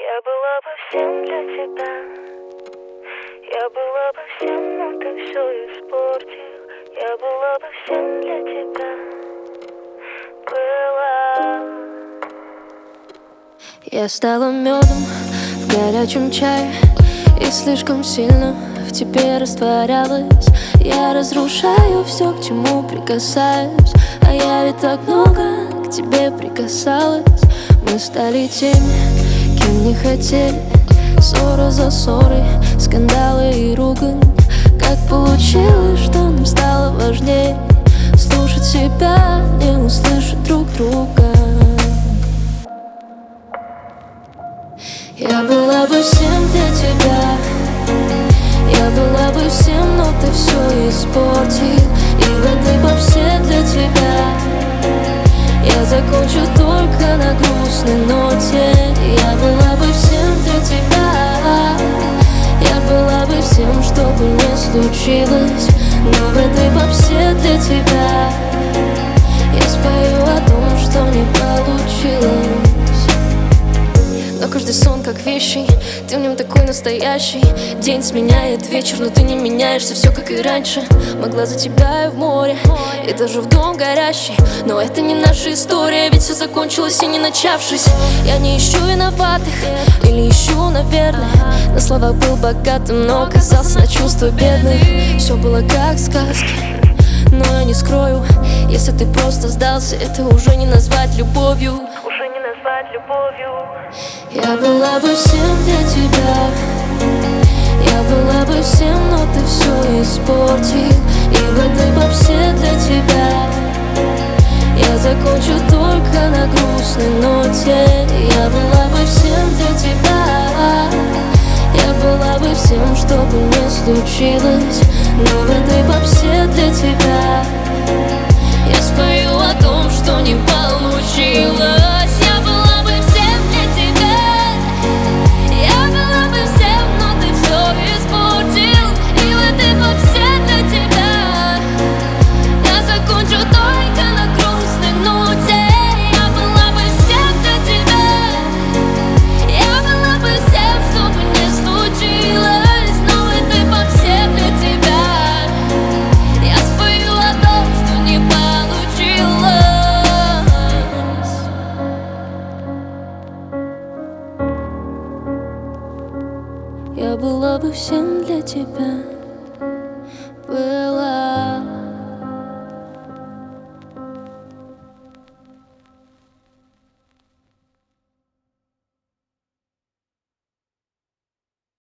Я была бы всем для тебя. Я была бы всем, но ты все испортил. Я была бы всем для тебя. Была. Я стала медом в горячем чае и слишком сильно в тебе растворялась. Я разрушаю все, к чему прикасаюсь, а я ведь так много к тебе прикасалась. Мы стали теми, кем не хотели. Ссора за ссорой, скандалы и ругань. Как получилось, что нам стало важнее слушать себя, не услышать друг друга. Я была бы всем для тебя. Я была бы всем, но ты все испортил. И в этой попсе для тебя я закончу только на грустной ноте. Я была бы всем для тебя. Я была бы всем, что бы ни случилось. Но в этой попсе для тебя я спою о том, что не получилось. Но каждый сон как вещий, ты в нем такой настоящий. День сменяет вечер, но ты не меняешься, все как и раньше. Могла за тебя и в море, и даже в дом горящий. Но это не наша история, ведь все закончилось и не начавшись. Я не ищу виноватых, или ищу, наверное. На словах был богатым, но оказался на чувства бедных. Все было как в сказке, но я не скрою, если ты просто сдался, это уже не назвать любовью. Уже не назвать любовью. Я была бы всем для тебя. Я была бы всем, но ты все испортил. И в этой попсе для тебя я закончу только на грустной ноте. Я была бы всем для тебя. Я была бы всем, что бы ни случилось. Но в этой попсе для тебя я спою о том, что не получилось. Я была бы всем для тебя. Я была бы всем, но ты все испортил. И в этой попсе для тебя я закончу только на грустной ноте. Я была бы всем для тебя. Я была бы всем, что бы ни случилось. Но в этой попсе для тебя я спою о том, что не получилось. Я была бы всем для тебя. Была.